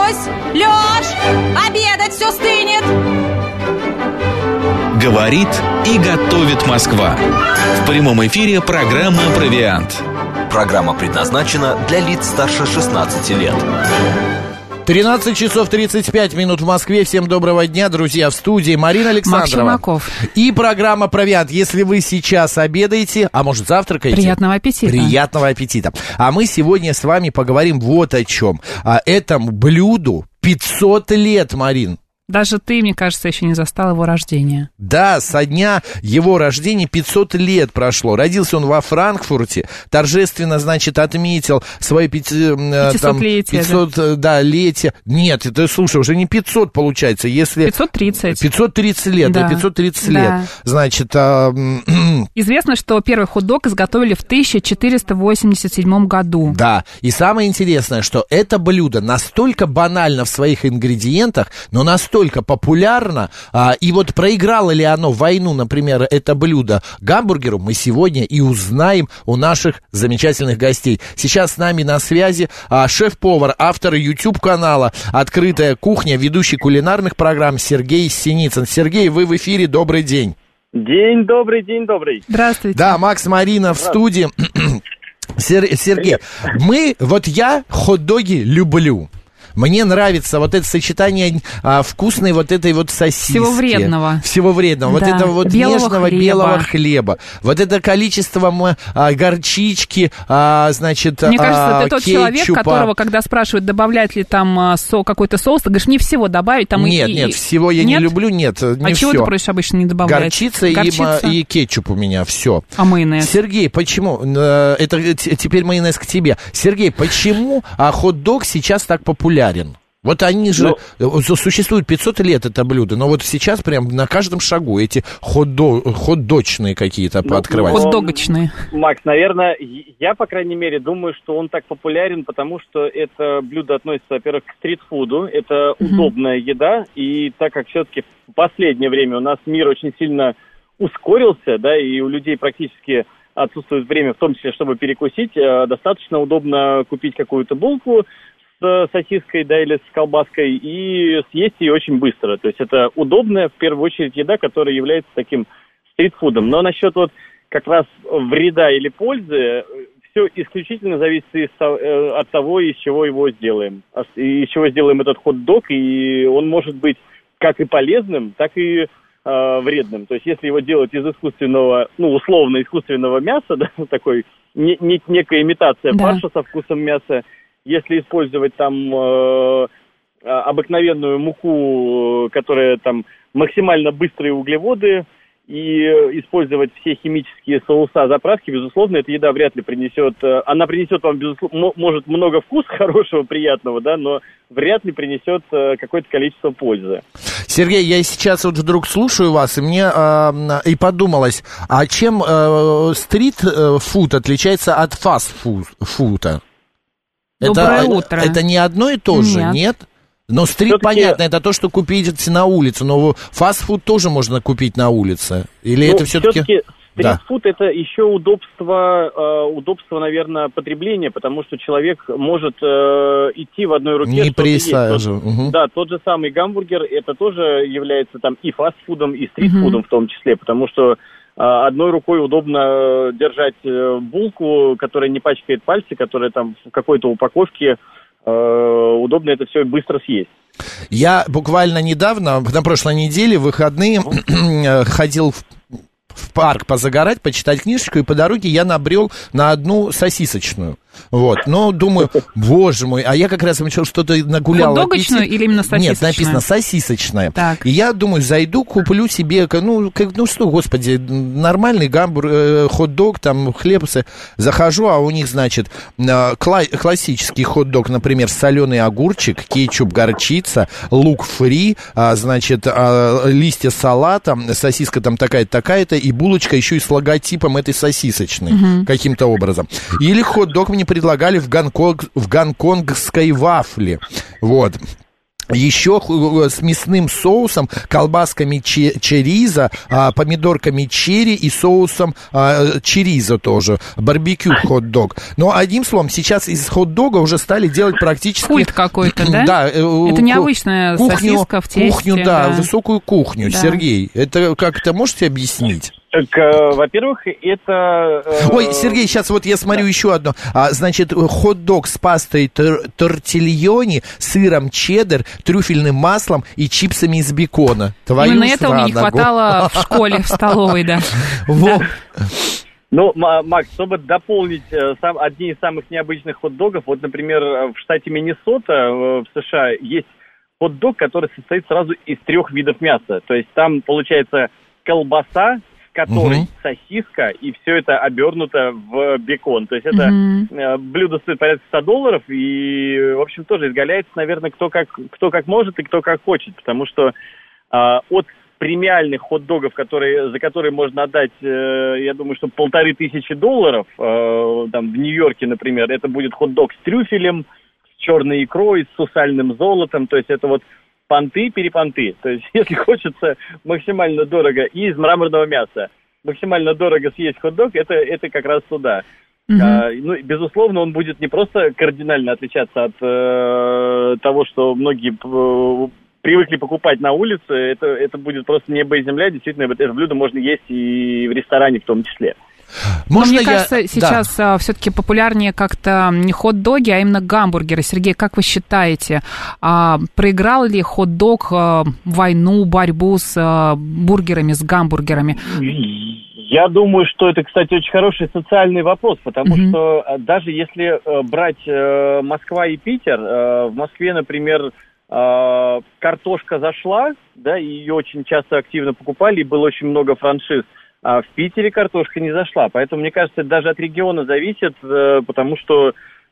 Люсь! Лёш! Обедать все стынет! Говорит и готовит Москва. В прямом эфире программа «Провиант». Программа предназначена для лиц старше 16 лет. 13 часов 35 минут в Москве. Всем доброго дня, друзья, в студии Марина Александрова. Макс и программа «Провиант». Если вы сейчас обедаете, а может завтракаете. Приятного аппетита. Приятного аппетита. А мы сегодня с вами поговорим вот о чем. О этом блюду 500 лет, Марин. Даже ты, мне кажется, еще не застал его рождения. Да, со дня его рождения 500 лет прошло. Родился он во Франкфурте, торжественно, значит, отметил свое 500-летие. Нет, это, слушай, уже не 500 получается, если... 530. 530 лет, да, 530 лет. Значит... Известно, что первый хот-дог изготовили в 1487 году. Да, и самое интересное, что это блюдо настолько банально в своих ингредиентах, но настолько популярно, и вот проиграло ли оно войну, например, это блюдо гамбургеру, мы сегодня и узнаем у наших замечательных гостей. Сейчас с нами на связи шеф-повар, автор YouTube-канала «Открытая кухня», ведущий кулинарных программ Сергей Синицын. Сергей, вы в эфире, добрый день. День добрый, день добрый. Здравствуйте. Да, Макс, Марина в студии. Сергей, я хот-доги люблю. Мне нравится вот это сочетание вкусной вот этой вот сосиски. Всего вредного. Да. Вот этого вот нежного белого хлеба. Вот это количество горчички, значит, мне кажется, ты тот кетчупа. Человек, которого, когда спрашивают, добавлять ли там какой-то соус, ты говоришь, не всего добавить. Там нет, всего я не люблю, не все. А чего ты просишь обычно не добавлять? Горчица и кетчуп у меня, все. А майонез? Сергей, почему? Это теперь майонез к тебе. Сергей, почему хот-дог сейчас так популярен? Вот они же, существует 500 лет это блюдо, но вот сейчас прям на каждом шагу эти хот-дочные какие-то открываются. Хот-догочные. Макс, наверное, я, по крайней мере, думаю, что он так популярен, потому что это блюдо относится, во-первых, к стритфуду, это удобная еда, и так как все-таки в последнее время у нас мир очень сильно ускорился, да, и у людей практически отсутствует время, в том числе, чтобы перекусить, достаточно удобно купить какую-то булку с сосиской, да, или с колбаской, и съесть ее очень быстро. То есть это удобная, в первую очередь, еда, которая является таким стритфудом. Но насчет вот как раз вреда или пользы, все исключительно зависит от того, из чего его сделаем. Из чего сделаем этот хот-дог, и он может быть как и полезным, так и вредным. То есть если его делать из искусственного, условно искусственного мяса, да, такой некая имитация фарша со вкусом мяса, если использовать там обыкновенную муку, которая там максимально быстрые углеводы, и использовать все химические соуса, заправки, безусловно, эта еда вряд ли принесет... Она принесет вам, безусловно, может, много вкуса хорошего, приятного, да, но вряд ли принесет какое-то количество пользы. Sергей, я сейчас вот вдруг слушаю вас, и мне и подумалось, а чем стрит-фуд отличается от фаст-фуда? Доброе утро. Это не одно и то же, нет? Но стрит, понятно, это то, что купить на улице, но фастфуд тоже можно купить на улице. Или это все-таки... Стритфуд это еще удобство, наверное, потребления, потому что человек может идти в одной руке. Не присаживая. Да, тот же самый гамбургер, это тоже является там и фастфудом, и стритфудом в том числе, потому что одной рукой удобно держать булку, которая не пачкает пальцы, которая там в какой-то упаковке, удобно это все быстро съесть. Я буквально недавно, на прошлой неделе, в выходные, ходил в парк позагорать, почитать книжечку, и по дороге я набрел на одну сосисочную. Вот, но думаю, боже мой, а я как раз что-то нагулял. Хот-догочную или именно сосисочную? Нет, написано сосисочная. Так. И я думаю, зайду, куплю себе, господи, нормальный хот-дог, там, хлеб, захожу, а у них, значит, классический хот-дог, например, соленый огурчик, кетчуп, горчица, лук фри, значит, листья салата, сосиска там такая-то, и булочка еще и с логотипом этой сосисочной, каким-то образом. Или хот-дог мне предлагали в гонконгской вафле. Вот. еще с мясным соусом, колбасками чериза, помидорками черри и соусом чериза тоже. Барбекю хот-дог. Но одним словом, сейчас из хот-дога уже стали делать практически... Культ какой-то, да? Да. Это необычная сосиска в тесте. Кухню, да, высокую кухню. Да. Сергей, это как-то можете объяснить? Так, во-первых, это... Ой, Сергей, сейчас вот я смотрю еще одно. Значит, хот-дог с пастой тортильони, сыром чеддер, трюфельным маслом и чипсами из бекона. Именно этого мне не хватало в школе, в столовой, да. Ну, Макс, чтобы дополнить одни из самых необычных хот-догов, вот, например, в штате Миннесота в США есть хот-дог, который состоит сразу из 3 видов мяса. То есть там, получается, колбаса, в которой сосиска, и все это обернуто в бекон. То есть это блюдо стоит порядка $100, и, в общем, тоже изгаляется, наверное, кто как может и кто как хочет, потому что от премиальных хот-догов, за которые можно отдать, я думаю, что $1500, там, в Нью-Йорке, например, это будет хот-дог с трюфелем, с черной икрой, с сусальным золотом, то есть это вот понты-перепонты. То есть, если хочется максимально дорого и из мраморного мяса, максимально дорого съесть хот-дог, это как раз туда. Ну, безусловно, он будет не просто кардинально отличаться от того, что многие привыкли покупать на улице, это будет просто небо и земля. Действительно, это блюдо можно есть и в ресторане в том числе. Но мне кажется, сейчас все-таки популярнее как-то не хот-доги, а именно гамбургеры. Сергей, как вы считаете, проиграл ли хот-дог войну, борьбу с бургерами, с гамбургерами? Я думаю, что это, кстати, очень хороший социальный вопрос, потому что даже если брать Москва и Питер, в Москве, например, картошка зашла, да, и ее очень часто активно покупали, и было очень много франшиз. А в Питере картошка не зашла. Поэтому, мне кажется, это даже от региона зависит, потому что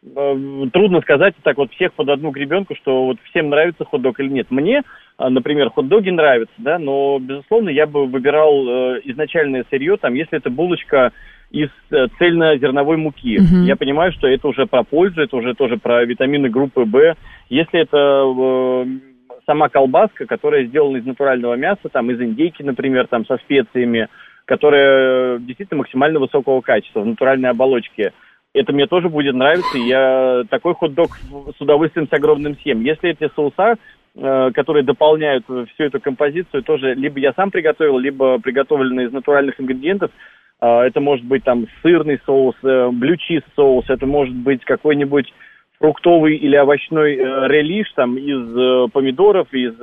трудно сказать так вот всех под одну гребенку, что вот всем нравится хот-дог или нет. Мне, например, хот-доги нравятся, да, но, безусловно, я бы выбирал изначальное сырье, там, если это булочка из цельнозерновой муки. Я понимаю, что это уже про пользу, это уже тоже про витамины группы В. Если это сама колбаска, которая сделана из натурального мяса, там, из индейки, например, там, со специями, которая действительно максимально высокого качества, в натуральной оболочке, это мне тоже будет нравиться, и я такой хот-дог с удовольствием с огромным съем. Если эти соуса, которые дополняют всю эту композицию, тоже либо я сам приготовил, либо приготовлены из натуральных ингредиентов, это может быть там сырный соус, блю-чиз соус, это может быть какой-нибудь фруктовый или овощной релиш там из помидоров, из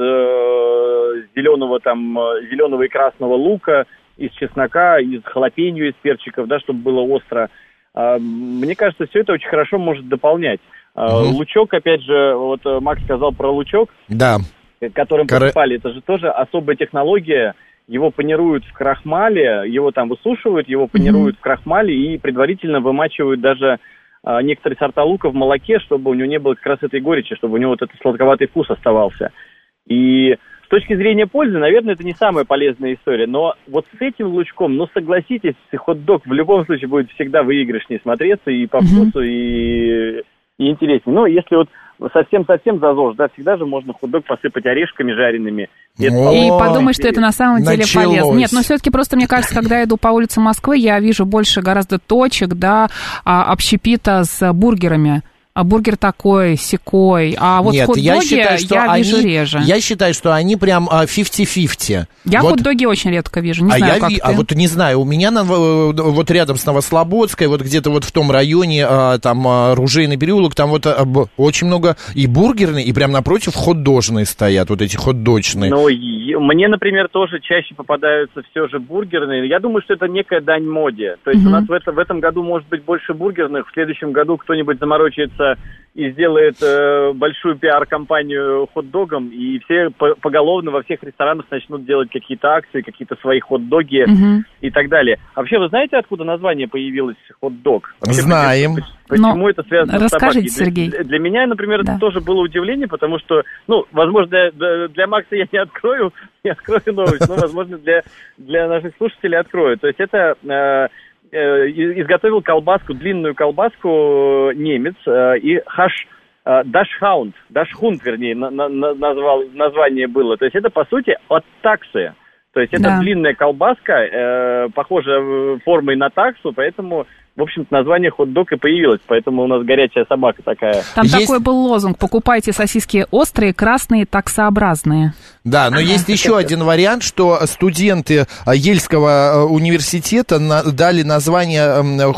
зеленого и красного лука, из чеснока, из халапеньо, из перчиков, да, чтобы было остро. Мне кажется, все это очень хорошо может дополнять. Лучок, опять же, вот Макс сказал про лучок, да, которым посыпали. Это же тоже особая технология. Его панируют в крахмале, его там высушивают, его панируют в крахмале и предварительно вымачивают даже некоторые сорта лука в молоке, чтобы у него не было как раз этой горечи, чтобы у него вот этот сладковатый вкус оставался. И с точки зрения пользы, наверное, это не самая полезная история, но вот с этим лучком, ну, согласитесь, хот-дог в любом случае будет всегда выигрышнее смотреться и по вкусу, и интереснее. Но если вот совсем-совсем за ЗОЖ, да, всегда же можно хот-дог посыпать орешками жареными. И подумать, что это на самом деле полезно. Нет, но все-таки просто, мне кажется, когда я иду по улице Москвы, я вижу больше гораздо точек, да, общепита с бургерами. А бургер такой, сякой. А вот хот-доги я вижу реже. Я считаю, что они прям 50-50. Я вот хот-доги очень редко вижу, не знаю, как ты. А вот не знаю, у меня вот рядом с Новослободской, вот где-то вот в том районе, там Ружейный переулок, там вот очень много и бургерные, и прям напротив хот-дожные стоят, вот эти хот-дочные. Ну, мне, например, тоже чаще попадаются все же бургерные. Я думаю, что это некая дань моде. То есть у нас в этом году может быть больше бургерных, в следующем году кто-нибудь заморочится и сделает большую пиар-компанию хот-догом, и все поголовно во всех ресторанах начнут делать какие-то акции, какие-то свои хот-доги и так далее. А вообще, вы знаете, откуда название появилось хот-дог? Вообще, знаем. Почему это связано с собакой? Расскажите, Сергей. Для меня, например, это тоже было удивление, потому что, ну, возможно, для Макса я не открою новость, но, возможно, для наших слушателей открою. То есть это... изготовил колбаску, длинную колбаску немец, и Дашхунд, вернее, название было. То есть это, по сути, от таксы. То есть это длинная колбаска, похожая формой на таксу, поэтому... В общем-то, название хот-дог и появилось, поэтому у нас горячая собака такая. Там такой был лозунг: покупайте сосиски острые, красные, таксообразные. Да, но есть еще один вариант, что студенты Ельского университета дали название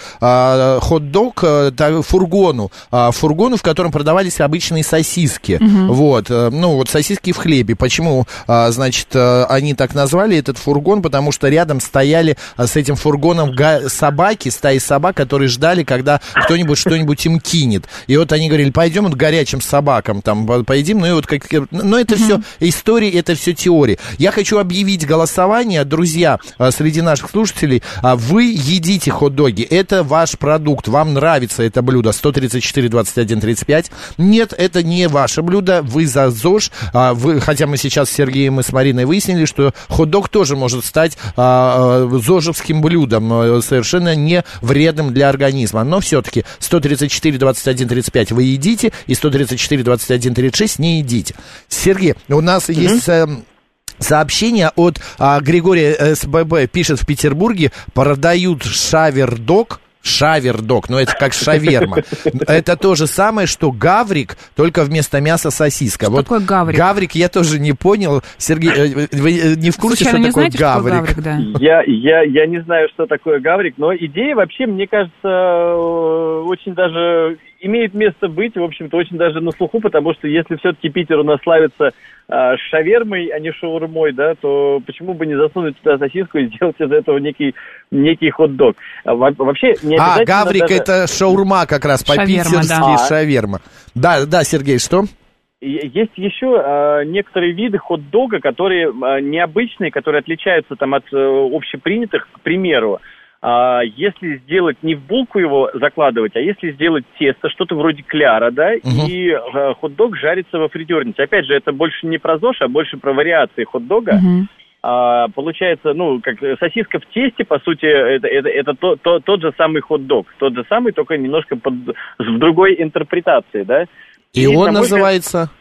хот-дог фургону, в котором продавались обычные сосиски. Вот, ну вот сосиски в хлебе. Почему, значит, они так назвали этот фургон? Потому что рядом стояли с этим фургоном собаки, стаи собак, которые ждали, когда кто-нибудь что-нибудь им кинет. И вот они говорили, пойдем вот горячим собакам там поедим. Ну и вот как... Но это все истории, это все теории. Я хочу объявить голосование, друзья, среди наших слушателей. Вы едите хот-доги, это ваш продукт, вам нравится это блюдо, 134, 21, 35. Нет, это не ваше блюдо, вы за ЗОЖ. Хотя мы сейчас с Сергеем и с Мариной выяснили, что хот-дог тоже может стать зожевским блюдом, совершенно не вредным для организма. Но все-таки 134, 21, 35 вы едите, и 134, 21, 36 не едите. Сергей, у нас есть... Сообщение от Григория СББ, пишет: в Петербурге продают шавердог, но это как шаверма. Это то же самое, что гаврик, только вместо мяса сосиска. Что такое гаврик? Гаврик я тоже не понял. Сергей, вы не в курсе, случайно что такое знаете, гаврик? Что такое гаврик, да? Я не знаю, что такое гаврик, но идея вообще, мне кажется, очень даже имеет место быть, в общем-то, очень даже на слуху, потому что если все-таки Питер у нас славится шавермой, а не шаурмой, да, то почему бы не засунуть туда сосиску и сделать из этого некий хот-дог? Вообще не обязательно... гаврик даже... это шаурма как раз, по-питерски шаверма. Да, Сергей, что? Есть еще некоторые виды хот-дога, которые необычные, которые отличаются там от общепринятых, к примеру. Если сделать не в булку его закладывать, а если сделать тесто, что-то вроде кляра, да, и хот-дог жарится во фритюрнице. Опять же, это больше не про ЗОЖ, а больше про вариации хот-дога. Получается, ну, как сосиска в тесте, по сути, это тот же самый хот-дог. Тот же самый, только немножко в другой интерпретации, да. И он называется...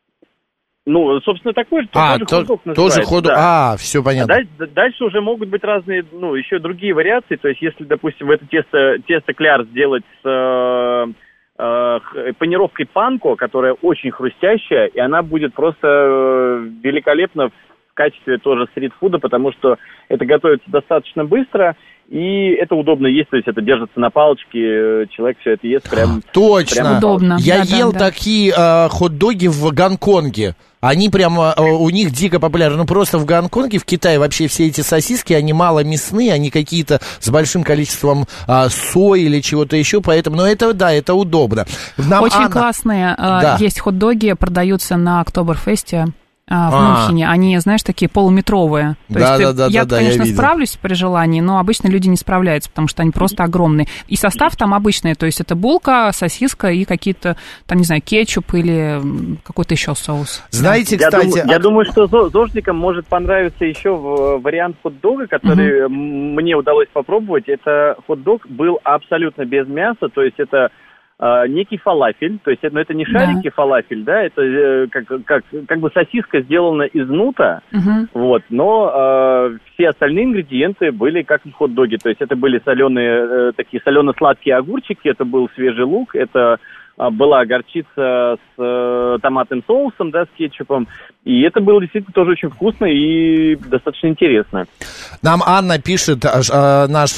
Ну, собственно, такой же, хот-дог называется. Тоже хот-дог, да. Все понятно. Дальше уже могут быть разные, ну, еще другие вариации. То есть, если, допустим, в это тесто кляр сделать с панировкой панко, которая очень хрустящая, и она будет просто великолепна в качестве тоже стрит-фуда, потому что это готовится достаточно быстро, и это удобно есть, то есть это держится на палочке, человек все это ест прям... Точно! Прям удобно. Я ел такие хот-доги в Гонконге. Они прямо, у них дико популярны. Ну, просто в Гонконге, в Китае вообще все эти сосиски, они мало мясные, они какие-то с большим количеством сои или чего-то еще, поэтому, ну, это, да, это удобно. Очень классные есть хот-доги, продаются на Октоберфесте. В Мюнхене, они, знаешь, такие полуметровые. Я, конечно, справлюсь при желании, но обычно люди не справляются, потому что они просто огромные. И состав там обычный, то есть это булка, сосиска и какие-то, там, не знаю, кетчуп или какой-то еще соус. Знаете, кстати... Я думаю, что зожникам может понравиться еще вариант хот-дога, который мне удалось попробовать. Это хот-дог был абсолютно без мяса, то есть это... некий фалафель, то есть это не шарики фалафель, да, это как бы сосиска сделана из нута, вот, но все остальные ингредиенты были как в хот-доге, то есть это были соленые, такие солено-сладкие огурчики, это был свежий лук, это была горчица с томатным соусом, да, с кетчупом, и это было действительно тоже очень вкусно и достаточно интересно. Нам Анна пишет, наш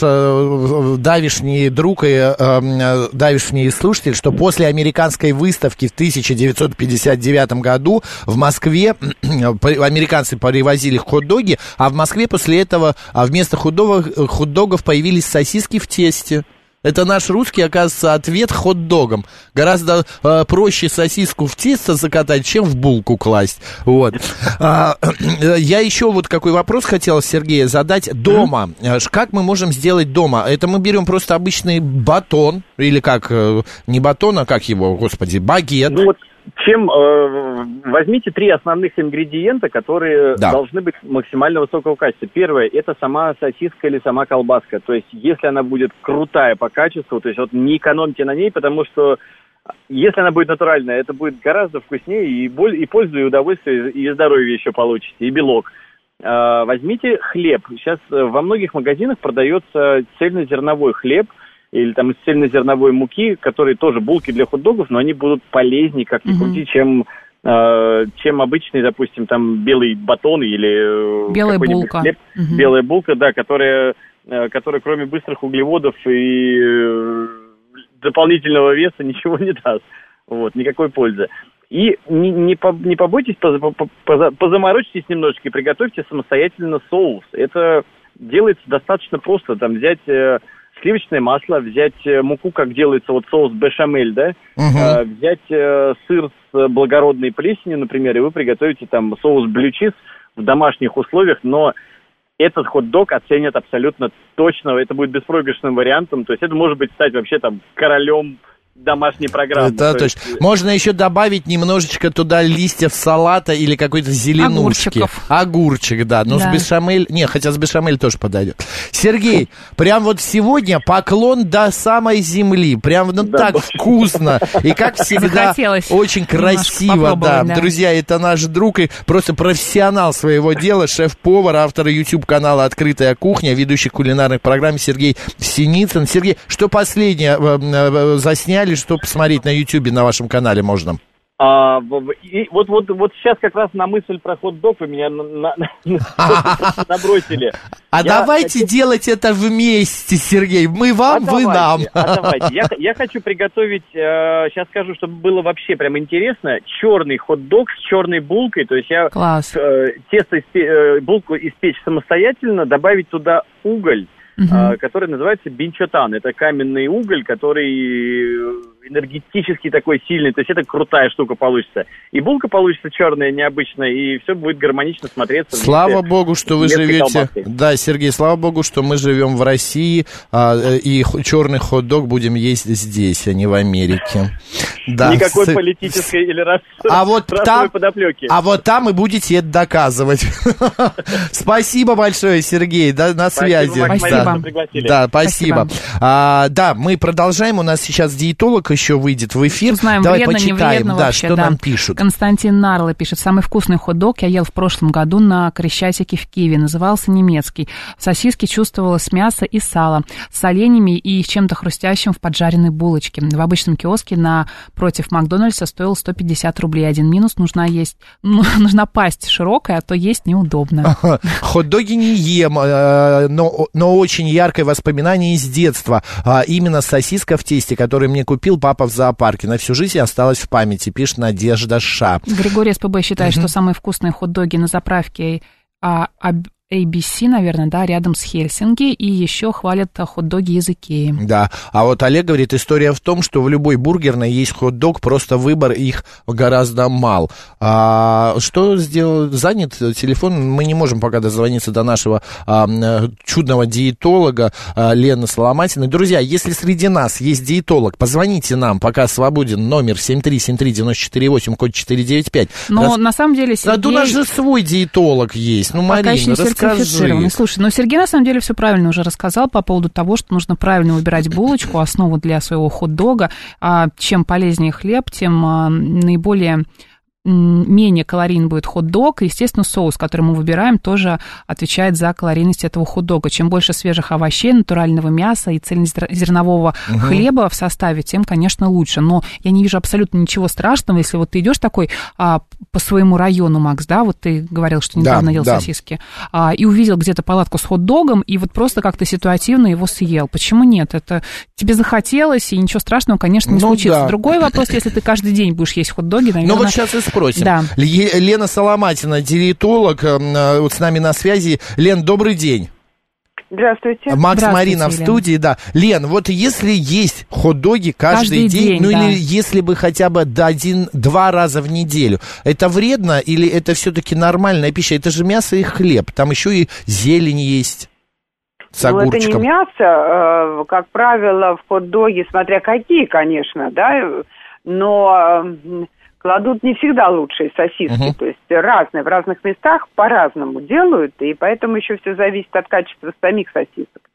давишний друг и давишний слушатель, что после американской выставки в 1959 году в Москве американцы привозили хот-доги, а в Москве после этого вместо хот-догов появились сосиски в тесте. Это наш русский, оказывается, ответ хот-догам. Гораздо проще сосиску в тесто закатать, чем в булку класть. Вот. Я еще вот какой вопрос хотел, Сергею, задать. Дома. Как мы можем сделать дома? Это мы берем просто обычный батон, или как, не батон, а как его, господи, багет. Ну вот, возьмите 3 основных ингредиента, которые должны быть максимально высокого качества. Первое, это сама сосиска или сама колбаска. То есть, если она будет крутая по качеству, то есть вот не экономьте на ней, потому что Если она будет натуральная, это будет гораздо вкуснее, и пользу, и удовольствие, и здоровье еще получите, и белок. Возьмите хлеб. Сейчас во многих магазинах продается цельнозерновой хлеб, или там из цельнозерновой муки, которые тоже булки для хот-догов, но они будут полезнее, как ни крути, чем обычный, допустим, там белый батон или белая какой-нибудь булка. Хлеб. Белая булка, да, которая кроме быстрых углеводов и дополнительного веса ничего не даст. Вот, никакой пользы. И не побойтесь, позаморочьтесь немножечко и приготовьте самостоятельно соус. Это делается достаточно просто. Там взять сливочное масло, взять муку, как делается вот соус бешамель, да, взять сыр с благородной плесенью, например, и вы приготовите там соус блю-чиз в домашних условиях, но этот хот-дог оценят абсолютно точно, это будет беспроигрышным вариантом, то есть это может быть стать вообще там королем домашней программы. Да, то есть можно еще добавить немножечко туда листьев салата или какой-то зеленушки. Огурчик, да. Но с бешамель... Не, хотя с бешамель тоже подойдет. Сергей, прям вот сегодня поклон до самой земли. Прям так вкусно. И как всегда, очень красиво. Да. Друзья, это наш друг и просто профессионал своего дела, шеф-повар, автор YouTube-канала «Открытая кухня», ведущий кулинарных программ Сергей Синицын. Сергей, что последнее засняли? Что посмотреть на Ютьюбе на вашем канале можно? Вот сейчас как раз на мысль про хот-дог вы меня набросили. Давайте делать это вместе, Сергей. Мы вам, вы нам. Давайте. Я хочу приготовить, сейчас скажу, чтобы было вообще прям интересно, черный хот-дог с черной булкой. То есть я булку испечь самостоятельно, добавить туда уголь, который называется бинчотан. Это каменный уголь, который энергетически такой сильный. То есть это крутая штука получится. И булка получится черная, необычная, и все будет гармонично смотреться. Слава богу, что вы живете... Да, Сергей, слава богу, что мы живем в России, и черный хот-дог будем есть здесь, а не в Америке. Да. Никакой политической или расовой подоплеки. А вот там и будете это доказывать. Спасибо большое, Сергей, на связи. Спасибо. Да, спасибо. Да, мы продолжаем. У нас сейчас диетолог еще выйдет в эфир. Узнаем, давай вредно, почитаем, не вредно, что нам пишут. Константин Нарло пишет: самый вкусный хот-дог я ел в прошлом году на Крещатике в Киеве. Назывался немецкий. В сосиске чувствовалось мясо и сало с оленями и чем-то хрустящим в поджаренной булочке. В обычном киоске напротив Макдональдса стоил 150 рублей. Один минус: нужна пасть широкая, а то есть неудобно. Хот-доги не ем, но очень яркое воспоминание из детства. Именно сосиска в тесте, которую мне купил папа в зоопарке. На всю жизнь осталась в памяти, пишет Надежда Ша. Григорий СПБ считает, что самые вкусные хот-доги на заправке ABC, наверное, да, рядом с Хельсинки, и еще хвалят хот-доги из Икеи. Да, а вот Олег говорит, история в том, что в любой бургерной есть хот-дог, просто выбор их гораздо мал. Что сделал? Занят телефон, мы не можем пока дозвониться до нашего чудного диетолога Лены Соломатиной. Друзья, если среди нас есть диетолог, позвоните нам, пока свободен, номер 7373948, код 495. Но на самом деле, Сергей... Да у нас же свой диетолог есть. Ну, Марина, расскажи. Слушай, Сергей на самом деле все правильно уже рассказал по поводу того, что нужно правильно выбирать булочку, основу для своего хот-дога. Чем полезнее хлеб, тем наиболее... менее калорийный будет хот-дог. Естественно, соус, который мы выбираем, тоже отвечает за калорийность этого хот-дога. Чем больше свежих овощей, натурального мяса и цельнозернового хлеба в составе, тем, конечно, лучше. Но я не вижу абсолютно ничего страшного, если вот ты идешь такой по своему району, Макс, да, вот ты говорил, что недавно ел сосиски, и увидел где-то палатку с хот-догом, и вот просто как-то ситуативно его съел. Почему нет? Это тебе захотелось, и ничего страшного, конечно, не случится. Да. Другой вопрос, если ты каждый день будешь есть хот-доги, наверное... Ну вот сейчас спросим. Да. Лена Соломатина, диетолог, вот с нами на связи. Лен, добрый день. Здравствуйте. Макс, Марина в студии, да. Лен, вот если есть хот-доги каждый день, ну или если бы хотя бы 1-2 раза в неделю, это вредно или это все-таки нормальная пища? Это же мясо и хлеб, там еще и зелень есть. С огурчиком. Это не мясо, как правило, в хот-доге, смотря какие, конечно, да, но... кладут не всегда лучшие сосиски, то есть разные, в разных местах по-разному делают, и поэтому еще все зависит от качества самих сосисок.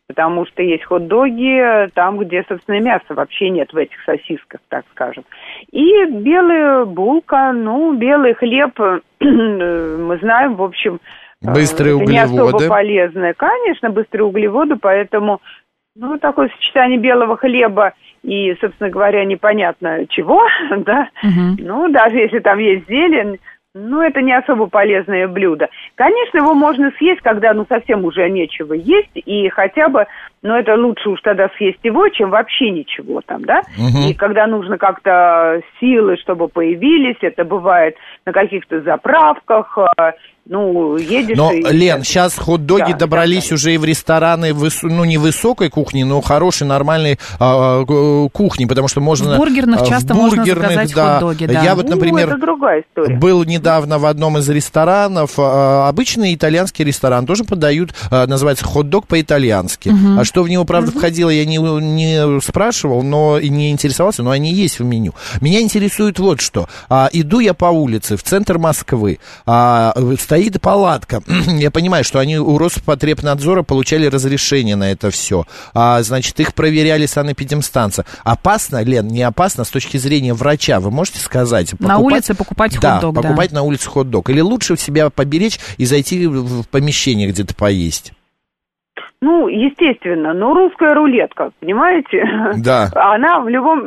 потому что есть хот-доги там, где, собственно, мяса вообще нет в этих сосисках, так скажем. И белая булка, белый хлеб, мы знаем, в общем, быстрые углеводы. Не особо полезное. Конечно, быстрые углеводы, поэтому такое сочетание белого хлеба и, собственно говоря, непонятно чего, да, даже если там есть зелень, это не особо полезное блюдо. Конечно, его можно съесть, когда, совсем уже нечего есть, и хотя бы, это лучше уж тогда съесть его, чем вообще ничего там, да, и когда нужно как-то силы, чтобы появились, это бывает на каких-то заправках, едешь... Но, Лен, сейчас хот-доги добрались уже и в рестораны, не высокой кухни, но хорошей, нормальной кухни, потому что можно... В бургерных часто можно заказать хот-доги, да. Я например, это другая история. Был недавно в одном из ресторанов, обычный итальянский ресторан, тоже подают, называется хот-дог по-итальянски. А что в него, правда, входило, я не спрашивал, но и не интересовался, но они есть в меню. Меня интересует вот что. Иду я по улице в центр Москвы, стоит палатка. Я понимаю, что они у Роспотребнадзора получали разрешение на это все. Значит, их проверяли санэпидемстанция. Опасно, Лен, не опасно с точки зрения врача? Вы можете сказать? На улице покупать хот-дог, да. Покупать на улице хот-дог. Или лучше себя поберечь и зайти в помещение где-то поесть? Естественно, но русская рулетка, понимаете? Да. Она в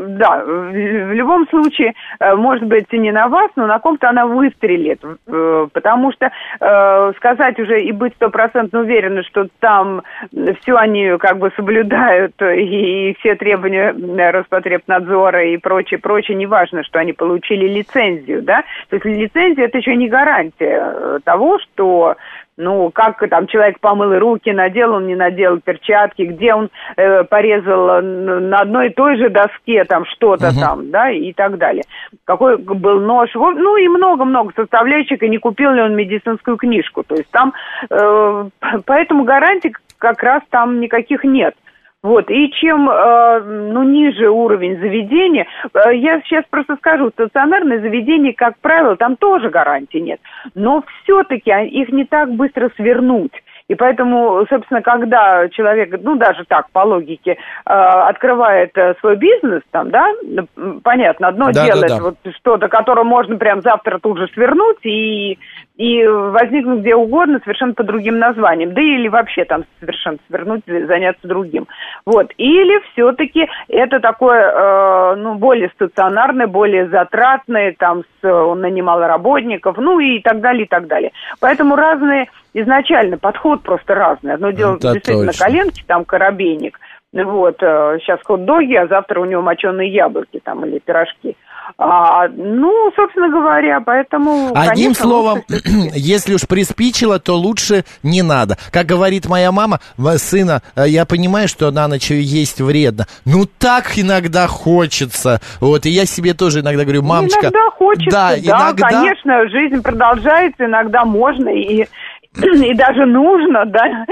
любом случае, может быть, не на вас, но на ком-то она выстрелит. Потому что сказать уже и быть 100% уверены, что там все они соблюдают, и все требования Роспотребнадзора и прочее, неважно, что они получили лицензию, да? То есть лицензия — это еще не гарантия того, что... как там человек помыл руки, надел он, не надел перчатки, где он порезал на одной и той же доске там что-то там, да, и так далее. Какой был нож, и много-много составляющих, и не купил ли он медицинскую книжку. То есть там, поэтому гарантий как раз там никаких нет. И чем, ниже уровень заведения, я сейчас просто скажу, стационарные заведения, как правило, там тоже гарантии нет, но все-таки их не так быстро свернуть. И поэтому, собственно, когда человек, даже так, по логике, открывает свой бизнес, там, да, понятно, одно дело, что-то, которое можно прям завтра тут же свернуть и возникнуть где угодно совершенно по другим названиям, да или вообще там совершенно свернуть, заняться другим. Или все-таки это такое, более стационарное, более затратное, там, он нанимал работников, и так далее, и так далее. Поэтому разные, изначально подход просто разный. Одно дело действительно точно. Коленки, там, коробейник, сейчас хот-доги, а завтра у него моченые яблоки там или пирожки. Собственно говоря, поэтому... Одним словом, если уж приспичило, то лучше не надо. Как говорит моя мама, сына, я понимаю, что на ночь есть вредно. Так иногда хочется. И я себе тоже иногда говорю, мамочка... Иногда хочется, да, иногда... конечно, жизнь продолжается, иногда можно и даже нужно, да,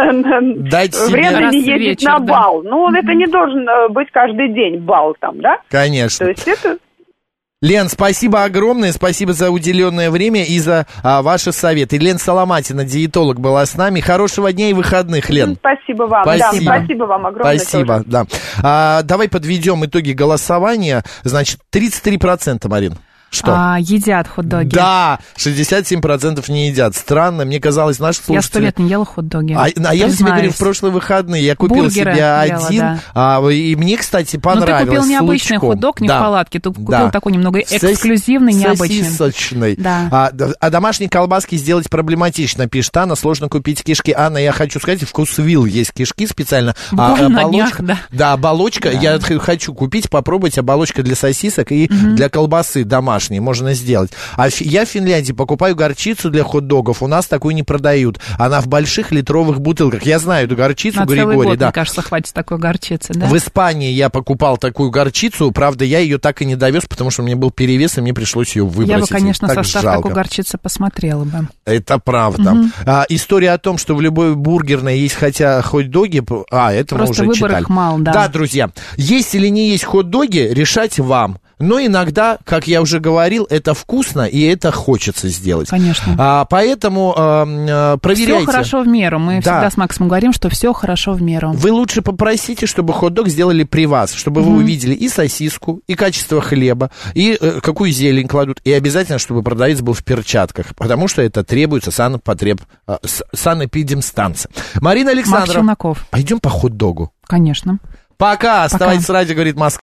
вредно не ездить на бал. Это не должен быть каждый день бал там, да? Конечно. То есть это... Лен, спасибо огромное, спасибо за уделенное время и за ваши советы. Лен Соломатина, диетолог, была с нами. Хорошего дня и выходных, Лен. Спасибо вам. Спасибо. Да, спасибо вам огромное. Спасибо, тоже. Да. Давай подведем итоги голосования. Значит, 33%, Марин. Что? Едят хот-доги. Да, 67% не едят. Странно, мне казалось, наши слушатели... Я 100 лет не ела хот-доги. Я тебе говорю, в прошлые выходные я купил себе один, и мне, кстати, понравилось. Но ты купил необычный хот-дог, не в палатке, ты купил такой немного эксклюзивный, необычный. Сосисочный. Да. А домашние колбаски сделать проблематично, пишет Анна, сложно купить кишки. Анна, я хочу сказать, вкусвилл есть кишки специально. Оболочка, да, оболочка, я хочу купить, попробовать оболочка для сосисок и для колбасы домашней. Можно сделать. Я в Финляндии покупаю горчицу для хот-догов. У нас такую не продают. Она в больших литровых бутылках. Я знаю эту горчицу, Григорий. Целый год, мне кажется, хватит такой горчицы, да? В Испании я покупал такую горчицу. Правда, я ее так и не довез, потому что у меня был перевес, и мне пришлось ее выбросить. Я бы, конечно, состав такой горчицы посмотрела бы. Это правда. История о том, что в любой бургерной есть хот-доги, это просто мы уже читали. Выбор их мал, да. Да, друзья, есть или не есть хот-доги, решать вам. но иногда, как я уже говорил, это вкусно, и это хочется сделать. Конечно. Поэтому проверяйте. Все хорошо в меру. Мы всегда с Максом говорим, что все хорошо в меру. Вы лучше попросите, чтобы хот-дог сделали при вас, чтобы вы увидели и сосиску, и качество хлеба, и какую зелень кладут, и обязательно, чтобы продавец был в перчатках, потому что это требуется санэпидемстанция. Марина Александровна, Макс Челноков. пойдем по хот-догу. Конечно. Пока. Оставайтесь с радио, говорит Москва.